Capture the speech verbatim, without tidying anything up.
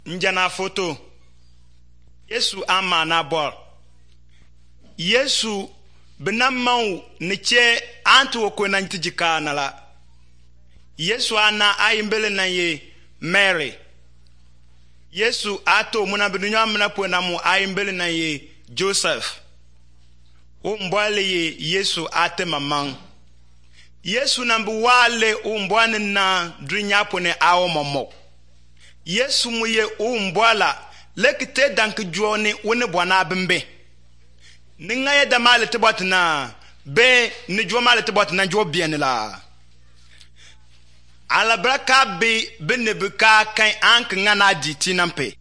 Njana foto Yesu ama na bol Yesu benamau niche antu okwe na ntijika na la Yesu ana ayimbele na ye Mary Yesu ato muna bidunya muna po na mu ayimbele na ye Joseph o mbwale ye Yesu ate mamang Yesu nambu wale o mbwane na dunya po ne awo momo Yesu muye o mbwala lekite dank juoni wone bwana bembe ninga ye damale tebotna be ni jomale tebotna jo bien la ala braka be benebuka kan ank ngana diti nampe